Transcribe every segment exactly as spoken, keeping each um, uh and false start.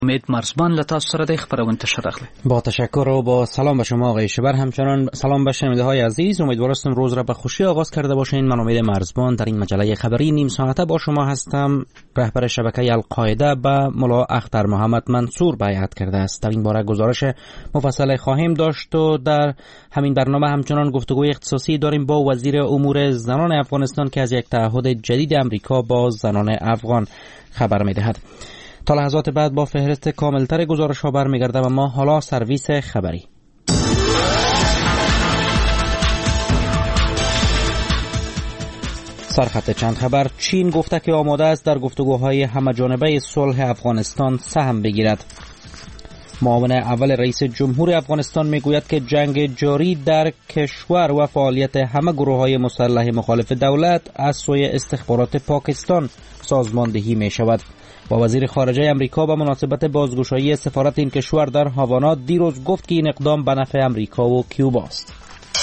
امید مرزبان لطاف سره دی خبرونه تشرخله. با تشکر و با سلام به شما آقای شبر، همچنان سلام به شنونده های عزیز. امیدوارم روز را به خوشی آغاز کرده باشین. من امید مرزبان در این مجله خبری نیم ساعته با شما هستم. رهبر شبکه القاعده به ملا اختر محمد منصور بیعت کرده است. در این باره گزارش مفصل خواهیم داشت و در همین برنامه همچنان گفتگوی اختصاصی داریم با وزیر امور زنان افغانستان که از یک تعهد جدید امریکا با زنان افغان خبر می‌دهد. تا لحظات بعد با فهرست کاملتر گزارش ها برمیگردم، اما حالا سرویس خبری. سرخط چند خبر. چین گفته که آماده است در گفتگوهای همه‌جانبه صلح افغانستان سهم بگیرد. معاون اول رئیس جمهور افغانستان میگوید که جنگ جاری در کشور و فعالیت همه گروه‌های مسلح مخالف دولت از سوی استخبارات پاکستان سازماندهی می شود. با وزیر خارجه امریکا به مناسبت بازگشایی سفارت این کشور در هاوانا دیروز گفت که این اقدام به نفع امریکا و کیوبا است.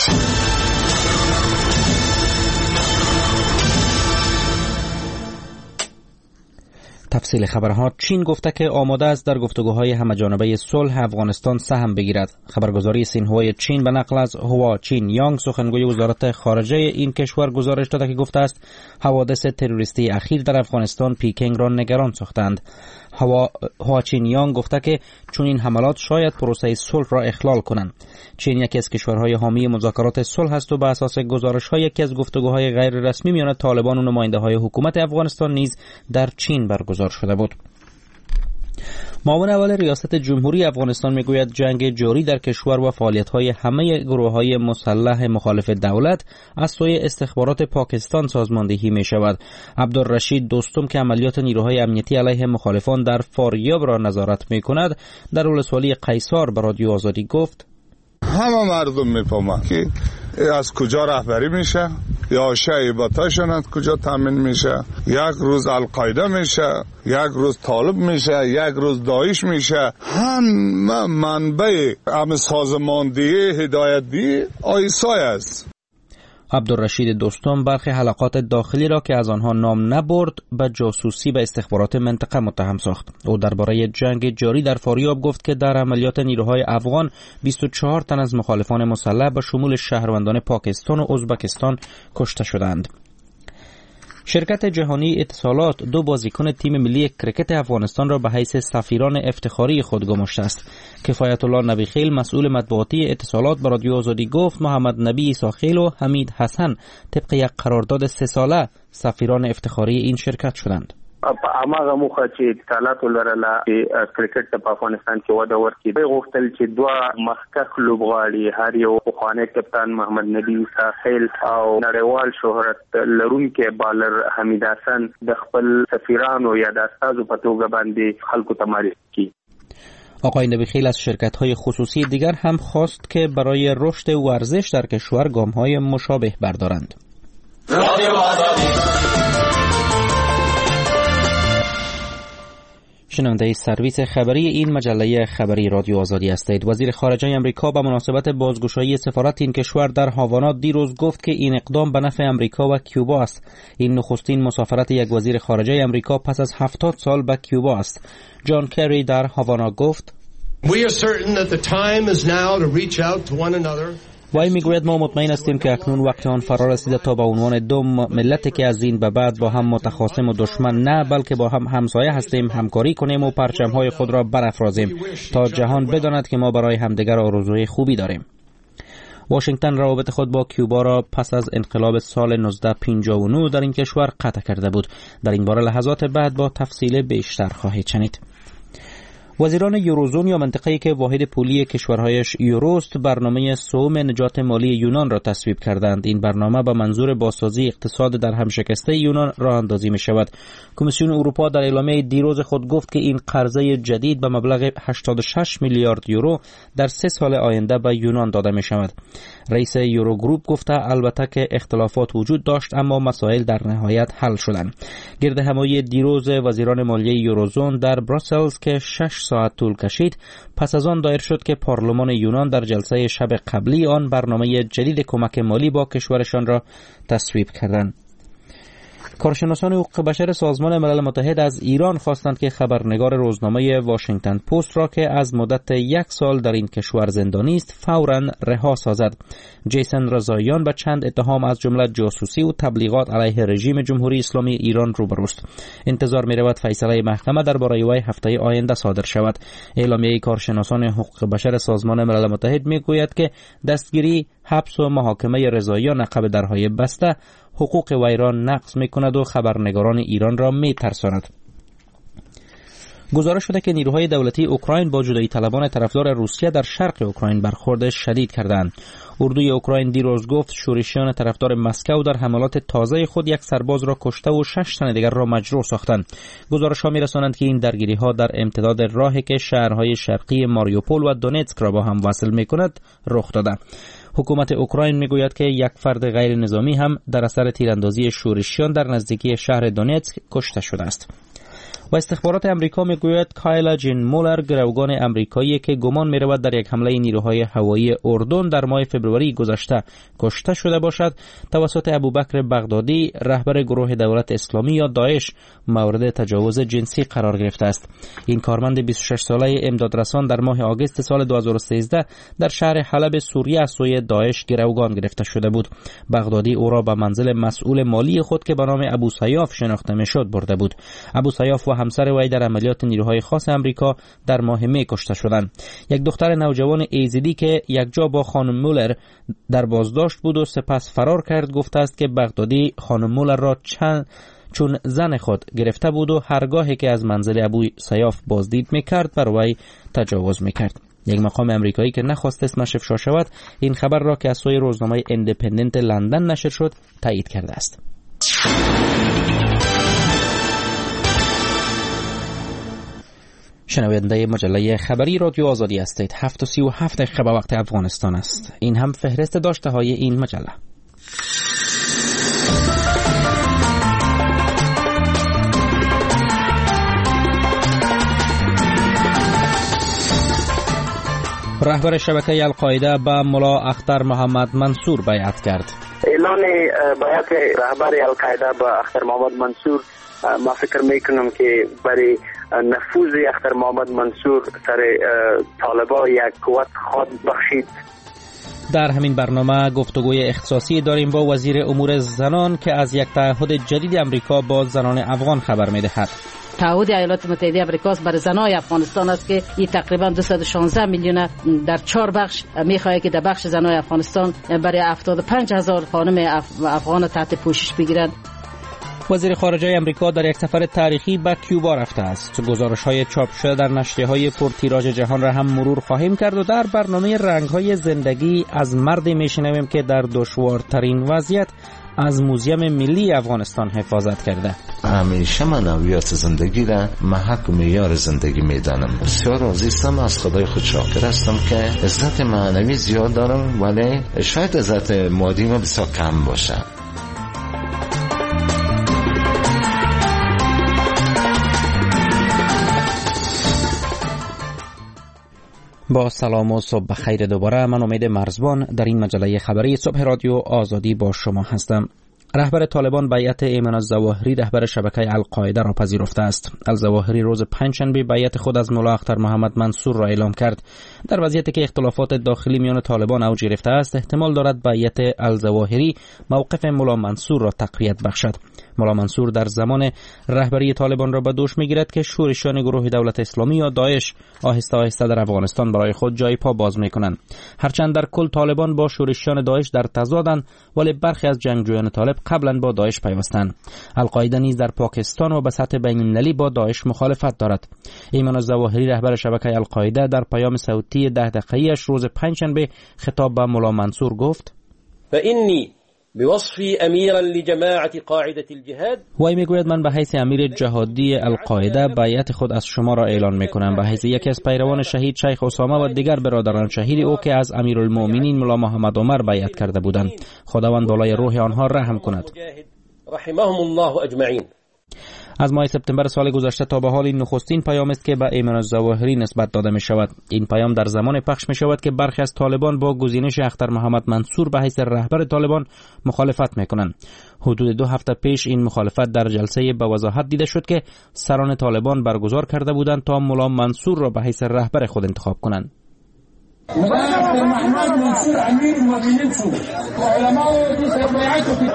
تفصیل خبرها. چین گفته که آماده است در گفتگوهای همه‌جانبه صلح افغانستان سهم بگیرد. خبرگزاری سینهوای چین به نقل از هوا چین یانگ سخنگوی وزارت خارجه این کشور گزارش داده که گفته است حوادث تروریستی اخیر در افغانستان پیکنگ را نگران ساختند. هوا هوا چین یانگ گفته که چون این حملات شاید پروسه صلح را اخلال کنند. چین یکی از کشورهای حامی مذاکرات صلح است و به اساس گزارش‌های یکی از گفتگوهای غیر رسمی میان طالبان و نماینده‌های حکومت افغانستان نیز در چین برگزار شده بود. معاون اول ریاست جمهوری افغانستان میگوید جنگ جاری در کشور و فعالیت‌های همه گروه‌های مسلح مخالف دولت از سوی استخبارات پاکستان سازماندهی می‌شود. عبدالرشید دوستم که عملیات نیروهای امنیتی علیه مخالفان در فاریاب را نظارت می‌کند در ولسوالی قیصار به رادیو آزادی گفت: همه مردم می‌فهمند که از کجا رهبری میشه یا شایباتاشون از کجا تامین میشه. یک روز القاعده میشه، یک روز طالب میشه، یک روز داعش میشه. همه منبع هم سازماندهی هدایتی آیسای است. عبدالرشید دوستم برخی حلقات داخلی را که از آنها نام نبرد به جاسوسی به استخبارات منطقه متهم ساخت. او درباره جنگ جاری در فاریاب گفت که در عملیات نیروهای افغان بیست و چهار تن از مخالفان مسلح به شمول شهروندان پاکستان و ازبکستان کشته شدند. شرکت جهانی اتصالات دو بازیکن تیم ملی کرکت افغانستان را به حیث سفیران افتخاری خود گماشته است. کفایت الله نبیخیل مسئول مطبوعاتی اتصالات به رادیو آزادی گفت محمد نبی عیساخیل و حمید حسن طبق یک قرارداد سه ساله سفیران افتخاری این شرکت شدند. اماغه موخه چې اتصالات ولرله چې کرکټ په افغانستان کې وده ورکړي. دوی غوښتل چې دوه مخکښ لوبغاړي هر یو پخوانی کپتان محمد نبی عیساخیل او نړیوال شهرت لرونکي بالر حمید حسن د خپل سفیرانو یا د استازو په توګه باندې خلکو ته معرفي کړي. آقای نبیخیل از شرکت‌های خصوصی دیگر هم خواست که برای رشد ورزش در کشور گام‌های مشابه بردارند. شنونده سرویس خبری این مجله خبری رادیو آزادی هستید. وزیر خارجه امریکا به مناسبت بازگشایی سفارت این کشور در هاوانا دیروز گفت که این اقدام به نفع امریکا و کیوبا است. این نخستین مسافرت یک وزیر خارجه امریکا پس از هفتاد سال به کیوبا است. جان کری در هاوانا گفت: We are certain that the time is now to reach out to one another. وی میگوید ما مطمئن هستیم که اکنون وقت آن فرا رسیده تا به عنوان دو ملتی که از این به بعد با هم متخاصم و دشمن نه بلکه با هم همسایه هستیم همکاری کنیم و پرچم‌های خود را برافرازیم تا جهان بداند که ما برای همدیگر آرزوی خوبی داریم. واشنگتن روابط خود با کیوبا را پس از انقلاب سال نوزده پنجاه و نه در این کشور قطع کرده بود. در این باره لحظات بعد با تفصیل بیشتر خواهید شنید. وزیران یوروزون یا منطقه‌ای که واحد پولی کشورهایش یوروست برنامه سوم نجات مالی یونان را تصویب کردند. این برنامه به منظور بازسازی اقتصاد در همشکسته یونان راه اندازی می شود. کمیسیون اروپا در اعلامیه دیروز خود گفت که این قرضه جدید به مبلغ هشتاد و شش میلیارد یورو در سه سال آینده به یونان داده می شود. رئیس یوروگروپ گفته البته که اختلافات وجود داشت اما مسائل در نهایت حل شدند. گردهمایی دیروز وزیران مالیه یوروزون در بروسلز که شش ساعت طول کشید پس از آن دایر شد که پارلمان یونان در جلسه شب قبلی آن برنامه جدید کمک مالی با کشورشان را تصویب کردند. کارشناسان حقوق بشر سازمان ملل متحد از ایران خواستند که خبرنگار روزنامه واشنگتن پست را که از مدت یک سال در این کشور زندانی است فوراً رها سازد. جیسن رضاییان به چند اتهام از جمله جاسوسی و تبلیغات علیه رژیم جمهوری اسلامی ایران روبروست. انتظار می رود فیصله محکمه درباره وی هفته آینده صادر شود. اعلامیه کارشناسان حقوق بشر سازمان ملل متحد می گوید که دستگیری، حبس و محاکمه رضاییان عقب درهای بسته حقوق وی را نقض می کند و خبرنگاران ایران را می ترساند. گزارش شده که نیروهای دولتی اوکراین با جدایی طلبان طرفدار روسیه در شرق اوکراین برخورد شدید کردند. اردوی اوکراین دیروز گفت شورشیان طرفدار مسکو در حملات تازه خود یک سرباز را کشته و شش تن دیگر را مجروح ساختند. گزارش‌ها می‌رسانند که این درگیری‌ها در امتداد راهی که شهرهای شرقی ماریوپول و دونتسک را با هم وصل می‌کند رخ داده. حکومت اوکراین میگوید که یک فرد غیر نظامی هم در اثر تیراندازی شورشیان در نزدیکی شهر دونتسک کشته شده است. و استخبارات امریکا میگوید کایلا جین مولر، گروگان امریکایی که گمان میرود در یک حمله نیروهای هوایی اردن در ماه فوریه گذشته کشته شده باشد، توسط ابوبکر بغدادی، رهبر گروه دولت اسلامی یا داعش، مورد تجاوز جنسی قرار گرفته است. این کارمند بیست و شش ساله امدادرسان در ماه آگوست سال دو هزار و سیزده در شهر حلب سوریه از سوی داعش گروگان گرفته شده بود. بغدادی او را به منزل مسئول مالی خود که به نام ابو سیاف شناخته میشد برده بود. ابو سیاف و همسر وی در عملیات نیروهای خاص امریکا در ماه می کشته شدند. یک دختر نوجوان ایزدی که یک جا با خانم مولر در بازداشت بود و سپس فرار کرد گفته است که بغدادی خانم مولر را چند چون زن خود گرفته بود و هرگاهی که از منزل ابو سیاف بازدید میکرد بر وی تجاوز میکرد. یک مقام امریکایی که نخواست اسمش افشا شود این خبر را که از سوی روزنامه ایندیپندنت لندن نشر شد تایید کرده است. شنونده مجله خبری رادیو آزادی هستید. هفت و سی و هفت دقیقه به وقت افغانستان است. این هم فهرست داشته های این مجله. رهبر شبکه القاعده به ملا اختر محمد منصور بیعت کرد. اعلان بیعت رهبر القاعده به اختر محمد منصور ما فکر میکنم که برای نفوذ اختر محمد منصور سر طالبان یک قوت خود بخشید. در همین برنامه گفتگوی اختصاصی داریم با وزیر امور زنان که از یک تعهد جدید امریکا با زنان افغان خبر میدهد. تعهد ایالات متحده آمریکا برای زنای افغانستان است که این تقریبا دویست و شانزده میلیون در چهار بخش میخواهد که در بخش زنای افغانستان برای هفتاد و پنج هزار خانم افغان تحت پوشش بگیرند. وزیر خارجه امریکا در یک سفر تاریخی به کیوبا رفته است. گزارش‌های چاپ شده در نشریه‌های پرتیراژ جهان را هم مرور خواهیم کرد و در برنامه رنگ‌های زندگی از مردی میشنویم که در دشوارترین وضعیت از موزیم ملی افغانستان حفاظت کرده. همیشه معنویات زندگی را محک و معیار زندگی میدانم. بسیار عزیزم، از خدای خود شاکر هستم که عزت معنوی زیاد دارم ولی شاید عزت مادی ما بسیار کم باشه. با سلام و صبح بخیر دوباره. من امید مرزبان در این مجله خبری صبح رادیو آزادی با شما هستم. رهبر طالبان بیعت ایمن الظواهری رهبر شبکه القاعده را پذیرفته است. الظواهری روز پنجشنبه بیعت خود از ملا اختر محمد منصور را اعلام کرد. در وضعیتی که اختلافات داخلی میان طالبان اوج گرفته است، احتمال دارد بیعت الظواهری موقف ملا منصور را تقویت بخشد. ملا منصور در زمان رهبری طالبان را به دوش میگیرد که شورشیان گروه دولت اسلامی یا داعش آهسته آهسته در افغانستان برای خود جای پا باز میکنند. هرچند در کل طالبان با شورشیان داعش در تضادند، ولی برخی از جنگجویان طالب قبلا با داعش پیوستند. القاعده نیز در پاکستان و به سطح بین‌المللی با داعش مخالفت دارد. ایمان الظواهری رهبر شبکه القاعده در پیام صوتی ده دقیقه‌ایش روز پنجشنبه خطاب به ملا منصور گفت: فإني بوصفی امیرا لجماعة قاعده الجهاد. وی میگوید من به حیث امیر جهادی القاعده بیعت خود از شما را اعلان میکنم، به حیث یکی از پیروان شهید شیخ اسامه و دیگر برادران شهید او که از امیرالمؤمنین ملا محمد عمر بیعت کرده بودند. خداوند بالای روح آنها رحم کند. رحمهم الله اجمعین. از ماه سپتامبر سال گذشته تا به حال این نخستین پیام است که به ایمن الظواهری نسبت داده می شود. این پیام در زمان پخش می شود که برخی از طالبان با گزینش اختر محمد منصور به حیث رهبر طالبان مخالفت می کنند. حدود دو هفته پیش این مخالفت در جلسه به وضاحت دیده شد که سران طالبان برگزار کرده بودند تا ملا منصور را به حیث رهبر خود انتخاب کنند. اختر محمد منصور امیر المؤمنین شو علماء دي سبعته في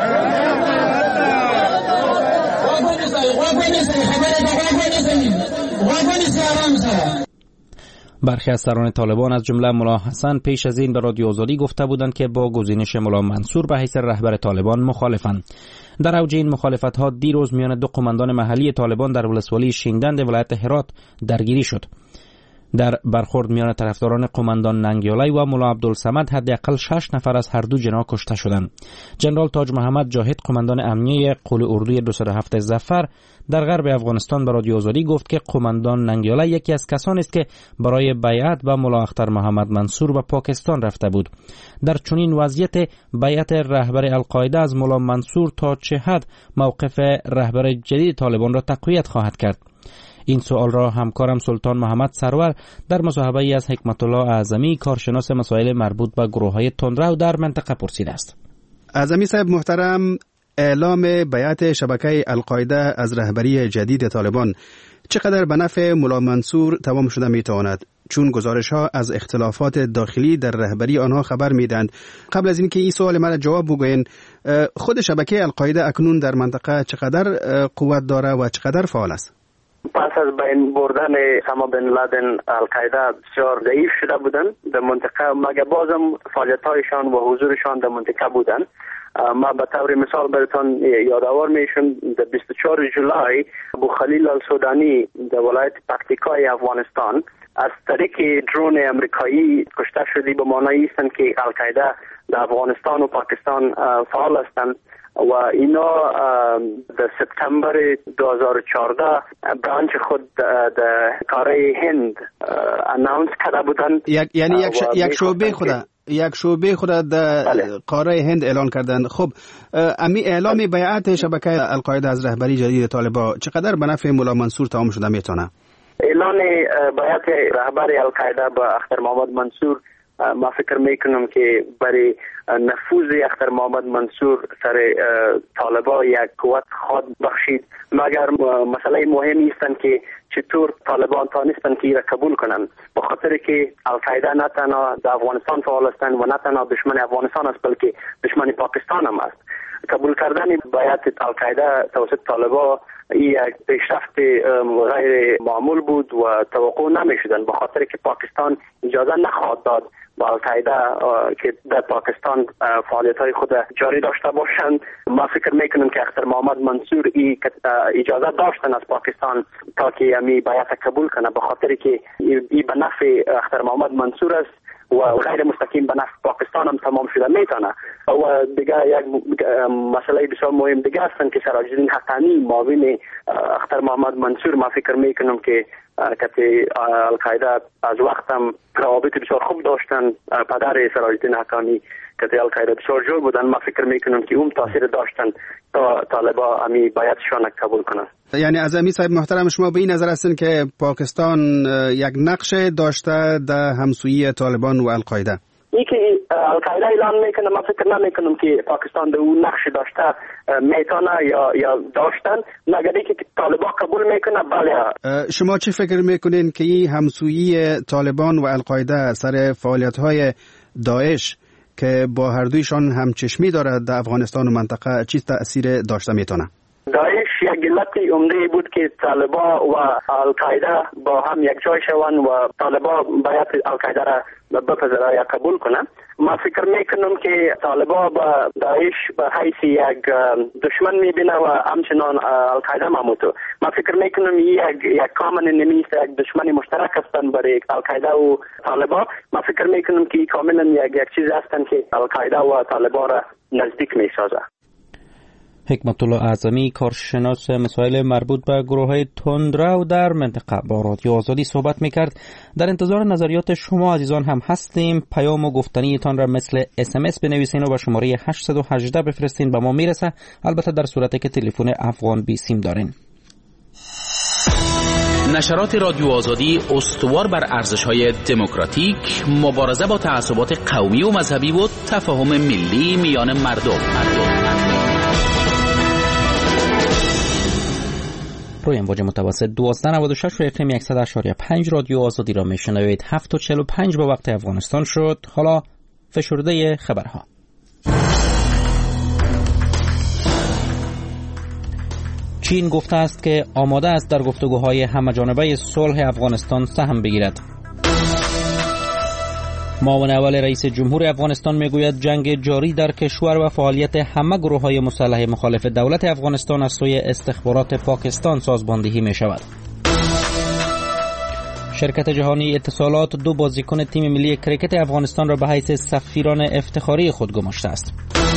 برخی از سران طالبان از جمله ملا حسن پیش از این به رادیو آزادی گفته بودند که با گزینش ملا منصور به حیث رهبر طالبان مخالفند. در اوج این مخالفت ها دیروز میان دو قماندان محلی طالبان در ولسوالی شینگدند ولایت هرات درگیری شد. در برخورد میان طرفداران قماندان ننگیالی و ملا عبدالصمد حداقل شش نفر از هر دو جناح کشته شدند. جنرال تاج محمد جاهد قماندان امنیه قول اردوی دویست و هفت ظفر در غرب افغانستان به رادیو آزادی گفت که قماندان ننگیالی یکی از کسانی است که برای بیعت به ملا اختر محمد منصور به پاکستان رفته بود. در چنین وضعیت بیعت رهبر القاعده از ملا منصور تا چه حد موقف رهبر جدید طالبان را تقویت خواهد کرد؟ این سوال را همکارم سلطان محمد سرور در مصاحبه ای از حکمت الله اعظمی کارشناس مسائل مربوط به گروه‌های تندرو در منطقه پرسیده است. اعظمی صاحب محترم، اعلام بیعت شبکه القاعده از رهبری جدید طالبان چقدر به نفع ملا منصور تمام شده میتواند؟ چون گزارش‌ها از اختلافات داخلی در رهبری آنها خبر میدند. قبل از اینکه این سوال مرا جواب بگوین، خود شبکه القاعده اکنون در منطقه چقدر قوت داره و چقدر فعال است؟ پس از بین بردن اسامه بن لادن القاعده بسیار ضعیف شده بودند در منطقه، مگر بازم فعالیت‌هایشان و حضورشان در منطقه بودند. ما به طور مثال براتون یادآور میشم در بیست و چهارم جولای ابو خلیل السودانی در ولایت پکتیکای افغانستان از طریق درون امریکایی کشته شدی، به معنی است که القاعده در افغانستان و پاکستان فعال هستند و اینا در سپتامبر دو هزار و چهارده برانچ خود در قاره هند اناونس کرده بودند. یعنی یک, ش... یک شعبه خود یک شعبه خود در قاره هند اعلان کردند. خب امی اعلام بیعت شبکه القاعده از رهبری جدید طالبان چقدر به نفع ملا منصور تمام شده میتونه؟ اعلان بیعت رهبر القاعده با اختر محمد منصور ما فکر میکنم که برای نفوذ اختر محمد منصور سر طالبان یک قوت خود بخشید، مگر مسئله مهمی است که چطور طالبان تانستند که را قبول کنند، به خاطر که القاعده نه تنها در افغانستان فعال هستند و نه تنها دشمن افغانستان است بلکه دشمن پاکستان هم است. قبول کردن بیعت القاعده توسط طالبان یک پیشرفت غیر معمول بود و توقع نمی‌شدند، به خاطر که پاکستان اجازه نخواهد داد با القاعده که در پاکستان فعالیت‌های خود جاری داشته باشند. ما فکر میکنم که اختر محمد منصور ای اجازه داشتن از پاکستان تا که امی بیعت قبول کنه، به خاطر که ای به نفع اختر محمد منصور است و غیر مستقیم به نفع پاکستان هم تمام شده میتونه. و دیگه یک مسئله بسیار مهم دیگه هستن که سراج الدین حقانی معاون اختر محمد منصور ما فکر میکنم که که القاعده از وقتم روابط بسیار خوب داشتن. پدر سراج الدین حقانی که القاعده بسیار جور بودن، ما فکر میکنم که اون تاثیر داشتن تا طالبان امی بیعتشان قبول کنن. یعنی از امی صاحب محترم شما به این نظر هستین که پاکستان یک نقش داشته در همسویی طالبان و القاعده؟ ای که القاعده اعلان میکنه، ما فکر نمیکنم که پاکستان در اون نقش داشته میتونه یا یا داشتن، مگر اینکه طالبان قبول میکنه. بله. شما چه فکر میکنین که این همسویی طالبان و القاعده سر فعالیت‌های داعش که با هر دویشان همچشمی دارد در افغانستان و منطقه چی تأثیر داشته میتونه؟ داعش یک علت عمده بود که طالبان و القاعده با هم یک جای شوند و طالبان بیعت القاعده را بپذیره یا قبول کنند. ما فکر میکنم که طالبان با داعش به حیث یک دشمن میبینه و همچنان القاعده همونطور. ما فکر میکنم یک یک کامن نمیست، یک دشمن مشترک هستند برای القاعده و طالبان. ما فکر میکنم که کاملا یک یک چیز هستند که القاعده و طالبان را نزدیک میسازه. حکمت الله اعظمی کارشناس مسائل مربوط به گروه‌های تندرو در منطقه با رادیو آزادی صحبت می‌کرد. در انتظار نظریات شما عزیزان هم هستیم. پیام و گفتنیتان را مثل اس ام اس بنویسین و به شماره هشت یک هشت بفرستین، به ما میرسه، البته در صورتی که تلفن افغان بی سیم دارین. نشرات رادیو آزادی استوار بر ارزش‌های دموکراتیک، مبارزه با تعصبات قومی و مذهبی و تفاهم ملی میان مردم. روی امواج متوسط دوازده نود و شش و اف ام صد و شش و پنج رادیو آزادی را میشنوید. هفت و چهل و پنج به وقت افغانستان شد. حالا فشرده خبرها. چین گفته است که آماده است در گفتگوهای همه‌جانبه صلح افغانستان سهم بگیرد. معاون اول رئیس جمهور افغانستان میگوید جنگ جاری در کشور و فعالیت همه گروه‌های مسلح مخالف دولت افغانستان از سوی استخبارات پاکستان سازماندهی می شود. شرکت جهانی اتصالات دو بازیکن تیم ملی کریکت افغانستان را به حیث سفیران افتخاری خود گماشته است.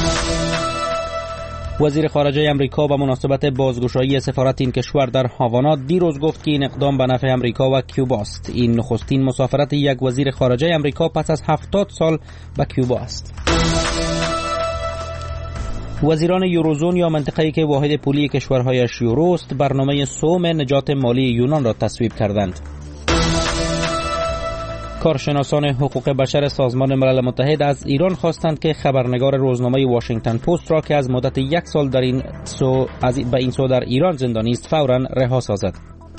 وزیر خارجه امریکا به مناسبت بازگشایی سفارت این کشور در هاوانا دیروز گفت که این اقدام به نفع امریکا و کیوبا است. این نخستین مسافرت یک وزیر خارجه امریکا پس از هفتاد سال به کیوبا است. وزیران یوروزون یا منطقه‌ای که واحد پولی کشورهایش یورو است برنامه سوم نجات مالی یونان را تصویب کردند. کارشناسان حقوق بشر سازمان ملل متحد از ایران خواستند که خبرنگار روزنامه واشنگتن پست را که از مدت یک سال در این سو از به این سو در ایران زندانی است فوراً رها سازد.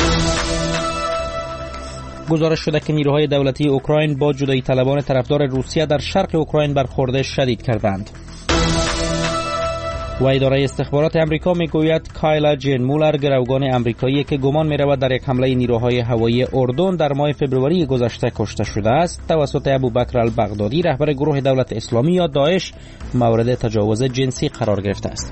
گزارش شده که نیروهای دولتی اوکراین با جدایی طلبان طرفدار روسیه در شرق اوکراین برخورد شدید کردند. و اداره استخبارات امریکا میگوید کایلا جین مولر گروگان امریکایی که گمان می‌رود در یک حمله نیروهای هوایی اردن در ماه فوریه گذشته کشته شده است توسط ابوبکر البغدادی رهبر گروه دولت اسلامی یا داعش مورد تجاوز جنسی قرار گرفته است.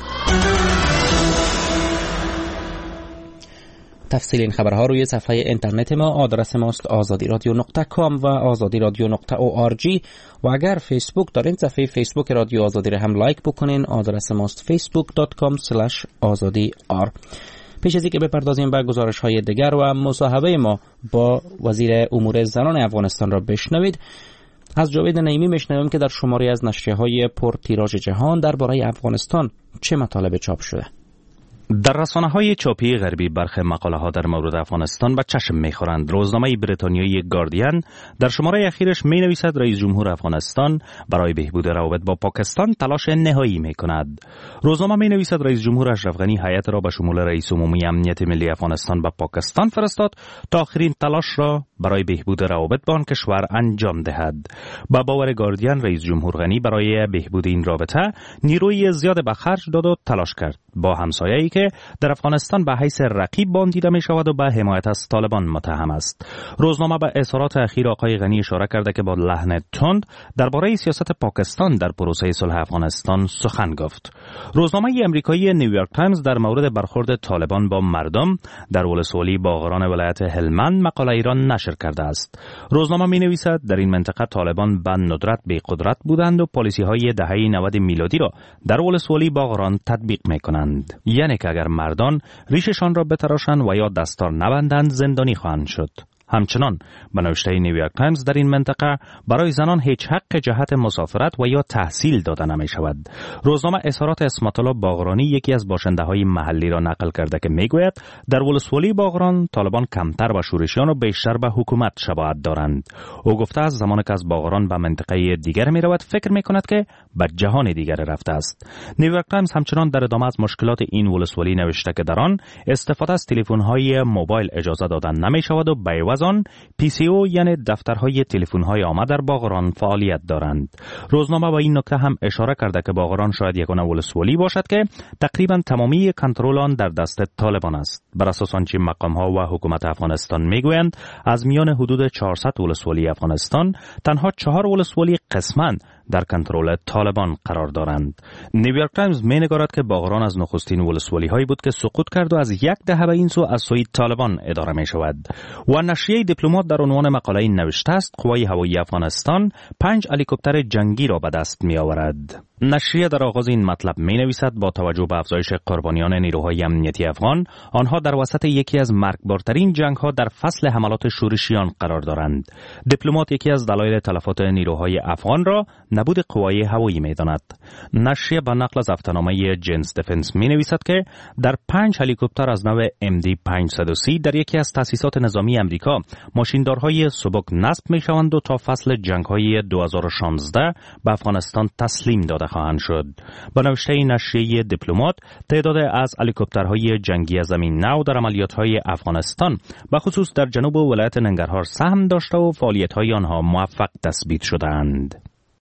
تفصیل این خبرها روی صفحه اینترنت ما، آدرس ماست آزادی رادیو نقطه کام و آزادی رادیو نقطه او آر جی و اگر فیسبوک دارین صفحه فیسبوک رادیو آزادی را هم لایک بکنین. آدرس ماست فیسبوک دات کام اسلش آزادی آر. پیش از اینکه بپردازیم به گزارش های دیگر و مصاحبه ما با وزیر امور زنان افغانستان را بشنوید، از جاوید نعیمی میشنویم که در شماری از نشریه‌های پرتیراژ جهان درباره افغانستان چه مطالب چاپ شده. در رسانه‌های چاپی غربی برخی مقاله‌ها در مورد افغانستان به چشم می‌خورند. روزنامه بریتانیایی گاردین در شماره اخیرش می‌نویسد رئیس جمهور افغانستان برای بهبود روابط با پاکستان تلاش نهایی می‌کند. روزنامه می‌نویسد رئیس جمهور اشرف غنی هیئت را به شمول رئیس عمومی امنیت ملی افغانستان به پاکستان فرستاد تا آخرین تلاش را برای بهبود روابط با آن کشور انجام دهد. با باور گاردین رئیس جمهور غنی برای بهبود این رابطه نیروی زیاد به خرج داد و تلاش کرد با همسایه‌ای که در افغانستان به حیث رقیب با آن دیده می شود و به حمایت از طالبان متهم است. روزنامه به اظهارات اخیر آقای غنی اشاره کرده که با لحن تند درباره سیاست پاکستان در پروسه صلح افغانستان سخن گفت. روزنامه امریکایی نیویورک تایمز در مورد برخورد طالبان با مردم در ولسوالی باغران ولایت هلمند مقاله ایران نشر کرده است. روزنامه می نویسد در این منطقه طالبان به ندرت به قدرت بودند و پالیسی های دهه نود میلادی را در ولسوالی باغران تطبیق می کنند. یعنی که اگر مردان ریششان را بتراشند و یا دستار نبندند زندانی خواهند شد. همچنان به نوشته نیویورک تایمز در این منطقه برای زنان هیچ حق جهت مسافرت و یا تحصیل داده نمی شود. روزنامه اظهارات اسمت الله باغرانی یکی از باشنده های محلی را نقل کرده که می گوید در ولسوالی باغران طالبان کمتر به شورشیان و بیشتر به حکومت شباهت دارند. او گفته از زمانی که از باغران به منطقه دیگر می رود فکر می کند که به جهان دیگر رفته است. نیویورک تایمز همچنان در ادامه از مشکلات این ولسوالی نوشته که در آن استفاده از تلفن های موبایل اجازه دادن نمی شود و به عوض آن پی سی او یعنی دفترهای تلفن‌های عامه در باغران فعالیت دارند. روزنامه با این نکته هم اشاره کرده که باغران شاید یگانه ولسوالی باشد که تقریبا تمامی کنترل آن در دست طالبان است. بر اساس آنچه مقام‌ها و حکومت افغانستان میگویند از میان حدود چهارصد ولسوالی افغانستان تنها چهار ولسوالی قسماً در کنترل طالبان قرار دارند. نیویورک تایمز می‌نگارد که باغران از نخستین ولسوالی هایی بود که سقوط کرد و از یک دهه به این سو از سوی طالبان اداره می شود. و نشریه دیپلمات در عنوان مقاله این نوشته است قوای هوایی افغانستان پنج هلیکوپتر جنگی را به دست می آورد. نشریه در آغاز این مطلب می نویسد با توجه به افزایش قربانیان نیروهای امنیتی افغان، آنها در وسط یکی از مرگبارترین جنگ ها در فصل حملات شورشیان قرار دارند. دیپلمات یکی از دلایل تلفات نیروهای افغان را نبود قوای هوایی می داند. نشریه با نقل از هفته‌نامه جنس دفنس می نویسد که در پنج هلیکوپتر از نوع ام دی پانصد و سی در یکی از تأسیسات نظامی امریکا ماشیندارهای سبک نصب می شوند و تا فصل جنگ های دو هزار و شانزده به افغانستان تسلیم داده خواهند شد. با نوشته نشریه دیپلمات، تعداد از هلیکوپترهای جنگی زمین نو در عملیات‌های افغانستان به خصوص در جنوب ولایت ننگرهار سهم داشته و فعالیت‌های آنها موفق تثبیت شدند.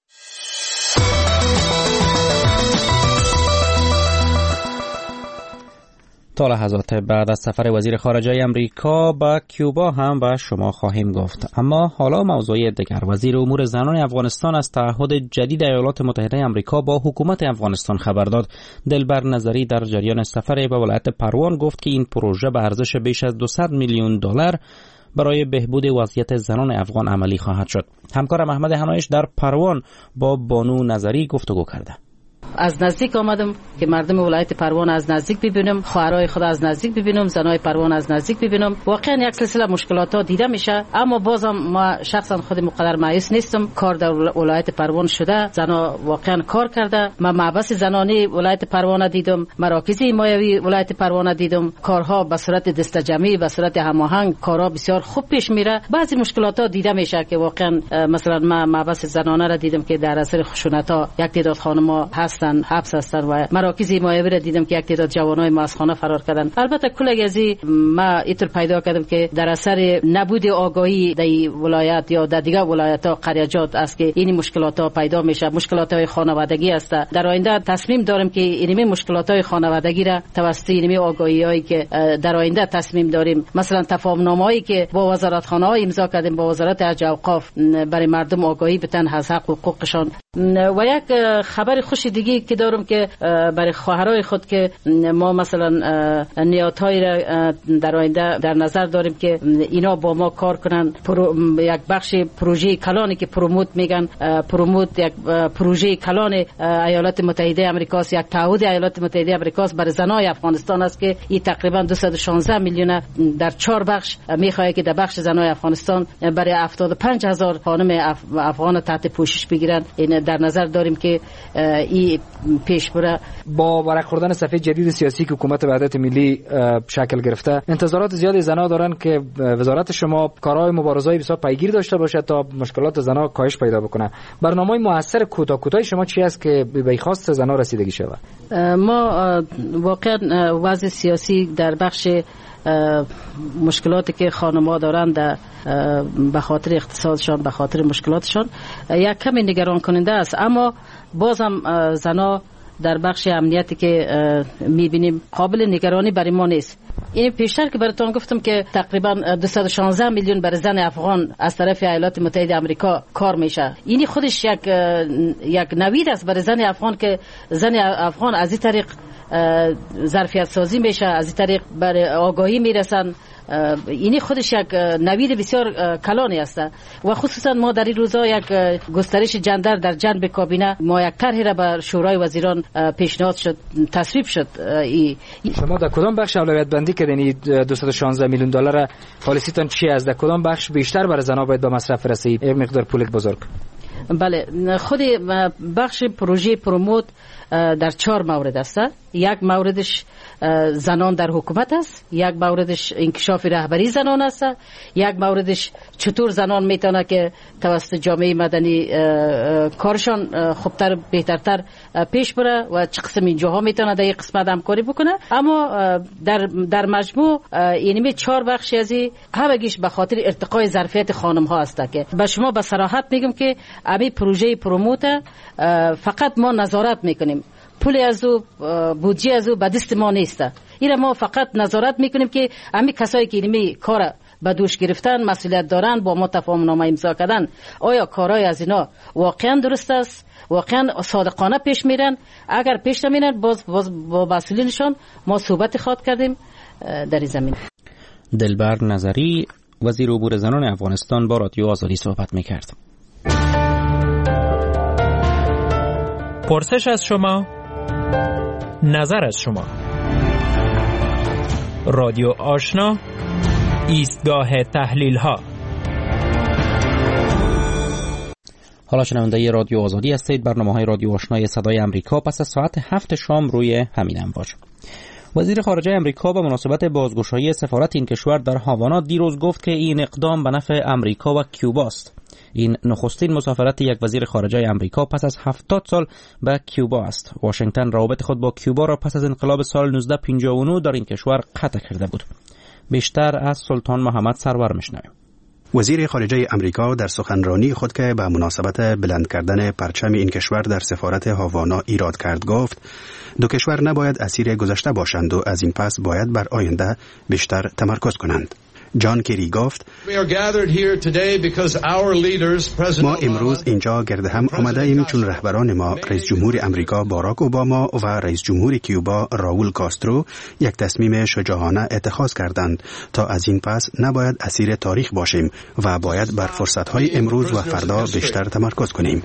تا لحظات بعد از سفر وزیر خارجه امریکا به کیوبا هم به شما خواهیم گفت. اما حالا موضوع دیگر. وزیر امور زنان افغانستان از تعهد جدید ایالات متحده امریکا با حکومت افغانستان خبر داد. دلبر نظری در جریان سفر به ولایت پروان گفت که این پروژه به ارزش بیش از دویست میلیون دلار برای بهبود وضعیت زنان افغان عملی خواهد شد. همکارم احمد حنایش در پروان با بانو نظری گفتگو کرده. از نزدیک آمدم که مردم ولایت پروان از نزدیک ببینم، خواهرای خود از نزدیک ببینم، زنای پروان از نزدیک ببینم. واقعا یک سلسله مشکلات ها دیده میشه، اما بازم ما شخصا خود مقدر مایوس نیستم. کار در ولایت پروان شده، زنا واقعا کار کرده. ما محبس زنانی ولایت پروان دیدم، مراکز حمایوی ولایت پروان دیدم. کارها به صورت دستجمعی، به صورت هماهنگ، کارها بسیار خوب پیش میره. بعضی مشکلات ها دیده میشه که واقعا مثلا ما محبس زنانه را دیدم که در اثر خشونت ها یک تعداد خانم‌ها هستن، حبس هستن و مراکز حمایوی را دیدم که یک تعداد جوانای ما از خانه فرار کردن. البته کل ازی ما اینطور پیدا کردم که در اثر نبود آگاهی در ولایت یا در دیگر ولایت ها قریجات است که این مشکلات ها پیدا میشه. مشکلات های خانوادگی است. در آینده تصمیم دارم که این مشکلات های خانوادگی را توسط این آگاهی هایی که در آینده تصمیم داریم، مثلا تفاهم نامه هایی که با وزارت خانه ها امضا کردیم، با وزارت حج و اوقاف، برای مردم آگاهی بدن از حق و حقوقشان. و یک خبر خوش دیگه که دارم که برای خواهرای خود که ما مثلا نیاتهایی را در آینده در نظر داریم که اینا با ما کار کنن. یک بخش پروژه کلانی که پروموت میگن، پروموت یک پروژه کلان ایالات متحده آمریکاست، یک تعهد ایالات متحده آمریکاست برای زنای افغانستان است که این تقریبا دویست و شانزده میلیون در چهار بخش میخواد که در بخش زنای افغانستان برای هفتاد و پنج هزار خانم افغان تحت پوشش بگیرن. این در نظر داریم که این پیش بره. با برآوردن صفحه جدید سیاسی که حکومت وحدت ملی شکل گرفته، انتظارات زیادی زنان دارن که وزارت شما کارهای مبارزه‌ای بسیار پیگیر داشته باشه تا مشکلات زنان کاهش پیدا بکنه. برنامه موثر کوتاه کوتاه شما چی است که به خواست زنان رسیدگی شود؟ ما واقعا وضع سیاسی در بخش مشکلاتی که خانم‌ها دارند به خاطر اقتصادشان، به خاطر مشکلاتشان یک کمی نگران کننده است، اما بازم زنا در بخش امنیتی که می‌بینیم قابل نگرانی برای ما نیست. این پیشتر که براتون گفتم که تقریبا دویست و شانزده میلیون برای زن افغان از طرف ایالات متحده آمریکا کار میشه. این خودش یک یک نوید است برای زن افغان که زن افغان از این طریق ظرفیت سازی میشه، از این طریق برای آگاهی میرسن. اینی خودش یک نوید بسیار کلانی است و خصوصا ما در این روزا یک گسترش جندر در جنب کابینه ما یک طرحی را به شورای وزیران پیشنهاد شد، تصویب شد. ای شما در کدام بخش اولویت بندی کردین دویست و شانزده میلیون دلار پالیسیتون چی است؟ در کدام بخش بیشتر برای زنان باید به مصرف رسید؟ یک مقدار پول بزرگ. بله، خود بخش پروژه پروموت در چهار مورد است. یک موردش زنان در حکومت است، یک موردش انکشاف رهبری زنان است، یک موردش چطور زنان میتونه که توسط جامعه مدنی کارشان خوبتر بهترتر پیش بره و چه قسم اینجاها میتونه در این قسمت همکاری بکنه. اما در در مجموع اینمی چهار بخش ازی همگیش به خاطر ارتقای ظرفیت خانم ها است که به شما به صراحت میگم که امی پروژه پروموت فقط ما نظارت میکنیم، پول از او بودجه از او به دست ما نیست. این ما فقط نظارت میکنیم که همین کسایی که اینمی کار به دوش گرفتن، مسئولیت دارن، با ما تفاهم نامه امضا کردن، آیا کارهای از اینا واقعا درست است، واقعا صادقانه پیش میرن؟ اگر پیش نمیرن باز, باز با مسئولینشان ما صحبت خواد کردیم در این زمین. دلبر نظری، وزیر امور زنان افغانستان، با رادیو آزادی صحبت میکرد. پرسش از شما، نظر از شما. رادیو آشنا، ایستگاه تحلیل ها. حالا شنونده رادیو آزادی هستید. برنامه‌های رادیو آشنای صدای امریکا پس از ساعت هفت شام روی همین امواج. وزیر خارجه امریکا به مناسبت بازگشایی سفارت این کشور در هاوانا دیروز گفت که این اقدام به نفع امریکا و کیوبا است. این نخستین مسافرت یک وزیر خارجه امریکا پس از هفتاد سال به کیوبا است. واشنگتن روابط خود با کیوبا را پس از انقلاب سال نوزده پنجاه و نه در این کشور قطع کرده بود. بیشتر از سلطان محمد سرور میشنویم. وزیر خارجه امریکا در سخنرانی خود که به مناسبت بلند کردن پرچم این کشور در سفارت هاوانا ایراد کرد گفت دو کشور نباید اسیر گذشته باشند و از این پس باید بر آینده بیشتر تمرکز کنند. جان کری گفت ما امروز اینجا گرد هم آمده ایم چون رهبران ما رئیس جمهور امریکا باراک اوباما و رئیس جمهور کیوبا راول کاسترو یک تصمیم شجاعانه اتخاذ کردند تا از این پس نباید اسیر تاریخ باشیم و باید بر فرصت‌های امروز و فردا بیشتر تمرکز کنیم.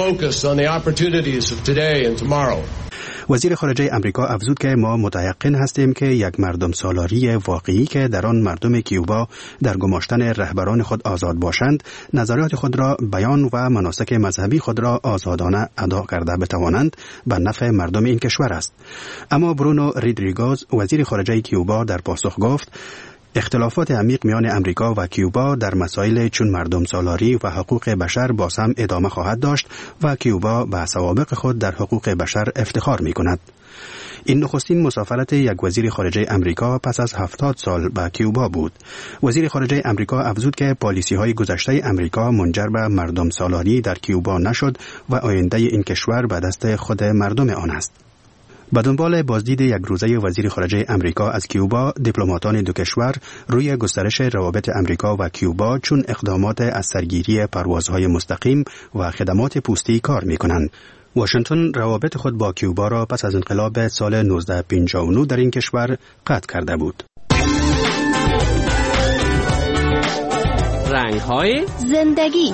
وزیر خارجه امریکا افزود که ما متیقن هستیم که یک مردم سالاری واقعی که در آن مردم کیوبا در گماشتن رهبران خود آزاد باشند نظریات خود را بیان و مناسک مذهبی خود را آزادانه ادا کرده بتوانند به نفع مردم این کشور است. اما برونو رودریگز وزیر خارجه کیوبا در پاسخ گفت اختلافات عمیق میان امریکا و کیوبا در مسائل چون مردم سالاری و حقوق بشر باز هم ادامه خواهد داشت و کیوبا به سوابق خود در حقوق بشر افتخار می کند. این نخستین مسافرت یک وزیر خارجه امریکا پس از هفتاد سال به کیوبا بود. وزیر خارجه امریکا افزود که پالیسی های گذشته امریکا منجر به مردم سالاری در کیوبا نشد و آینده این کشور به دست خود مردم آن است. به دنبال بازدید یک روزه وزیر خارجه امریکا از کیوبا، دیپلماتان دو کشور روی گسترش روابط امریکا و کیوبا چون اقدامات از سرگیری پروازهای مستقیم و خدمات پستی کار می‌کنند. واشنگتن روابط خود با کیوبا را پس از انقلاب سال نوزده پنجاه و نه در این کشور قطع کرده بود. رنگ‌های زندگی.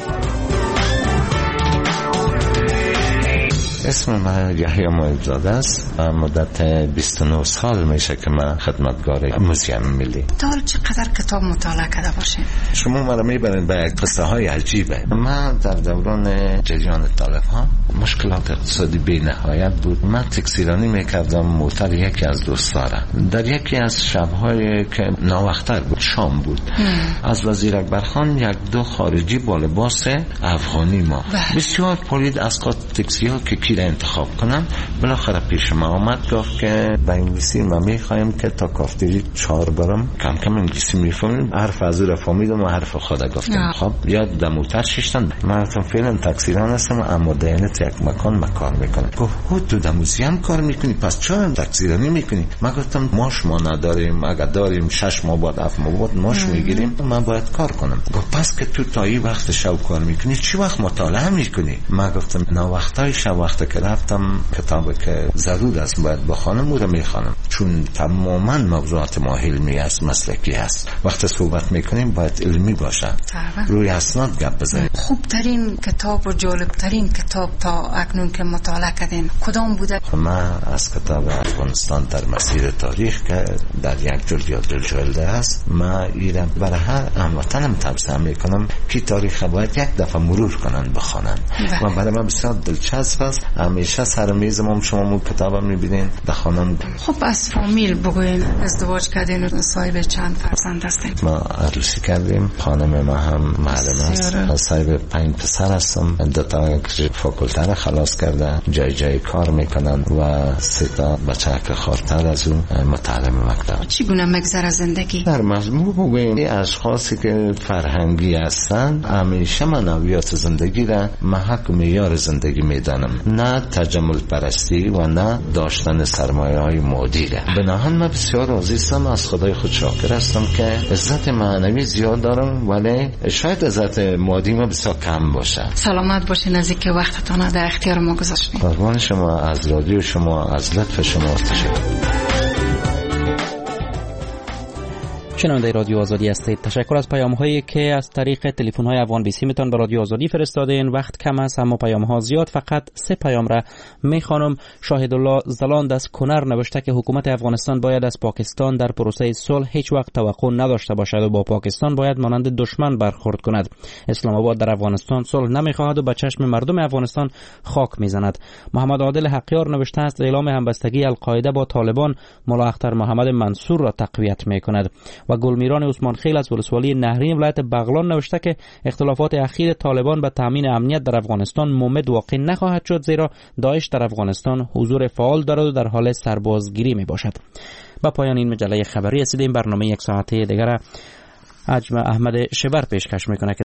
اسم من یحیی محب‌زاده است. مدت بیست و نه سال میشه که من خدمتگار موزیم ملی. تا چقدر کتاب مطالعه کرده باشین؟ شما مرا میبرین به قصه های عجیبه. من در دوران جریان طالبان مشکلات اقتصادی بی نهایت بود. من تکسیرانی میکردم موتر یکی از دوستارم. در یکی از شب‌های که ناوقتر بود، شام بود، هم. از وزیر اکبرخان یک دو خارجی با لباس افغانی ما بسیار پولید از قط تکسی ها که کی را انتخاب کنم. بالاخره پیش ما آمد گفت که به انگلیسی ما میخوایم که تا کافتری چهار برم. کم کم انگلیسی میفهمیم. حرف از او را فهمیدم و حرف خود گفتم. خب یا دموتر ششتن من گفتم فعلا تکسیران هستم اما دینت یک مکان ما کار میکنم. گفت خود تو در موزیم کار میکنی پس چرا تکسیرانی میکنی؟ من گفتم ماش ما نداریم، اگر داریم شش ماه بعد هفت ماه بعد ماش میگیریم. من باید کار کنم. گفت پس که تو تا این وقت شب کار میکنی چی وقت مطالعه میکنی؟ من گفتم نه وقتای شب وقت که رفتم کتابی که ضرور است باید بخوانم او را میخوانم چون تماما موضوعات ما علمی است، مسلکی است. وقت صحبت میکنیم باید علمی باشه. روی اسناد گپ بزنیم. خوبترین کتاب و جالبترین کتاب تا اکنون که مطالعه کردین کدام بوده؟ من از کتاب افغانستان در مسیر تاریخ که در یک جلد یا دو جلد است من ایران برای هر هموطنم توصیه میکنم که تاریخ باید یک دفعه مرور کنن بخوانن و برای من بسیار دلچسب است. همیشه سر میزم شما مو کتابم میبینین بخوانم. خب از فامیل بگوین ازدواج کردین و صاحب چند فرزند هستین؟ ما عروسی کردیم. خانم ما هم معلم است. صاحب پنج پسر هستم. دو تا فاکولته را خلاص کرده جای جای کار میکنن و سه تا بچه که خارتر از اون متعلم مکتب. چگونه مگذره زندگی؟ در مجموع بگویم این اشخاصی که فرهنگی هستن همیشه منویات زندگی را محک و معیار زندگی میدانم، نه تجمل پرستی و نه داشتن سرمایه های مادی را. بناهن من بسیار راضی هستم، از خدای خود شاکر هستم که عزت معنوی زیاد دارم ولی شاید عزت مادی ما بسیار کم باشه. سلامت باشین از اینکه وقتتون در اختیار ما گذاشتین. قربان شما، از رادیو شما، از لطف شما تشکر. شنونده رادیو آزادی هستید. تشکر از پیام هایی که از طریق تلفن های افغان بیسی میتون به رادیو آزادی فرستادین. وقت کم است اما پیام ها زیاد، فقط سه پیام را میخوانم. شاهد الله زلاند از کنر نوشته که حکومت افغانستان باید از پاکستان در پروسه صلح هیچ وقت توقع نداشته باشد و با پاکستان باید مانند دشمن برخورد کند. اسلام آباد در افغانستان صلح نمیخواهد و به چشم مردم افغانستان خاک میزند. محمد عادل حقیار نوشته است اعلام همبستگی القاعده با طالبان ملا اختر محمد منصور را تقویت میکند. و گلمیران عثمان خیل از ولسوالی نهرین ولایت بغلان نوشته که اختلافات اخیر طالبان به تامین امنیت در افغانستان ممد واقع نخواهد شد، زیرا داعش در افغانستان حضور فعال دارد و در حال سربازگیری می باشد. با پایان این مجله خبری رسیدیم. برنامه یک ساعته دیگر اجمع احمد شبر پیشکش میکنه.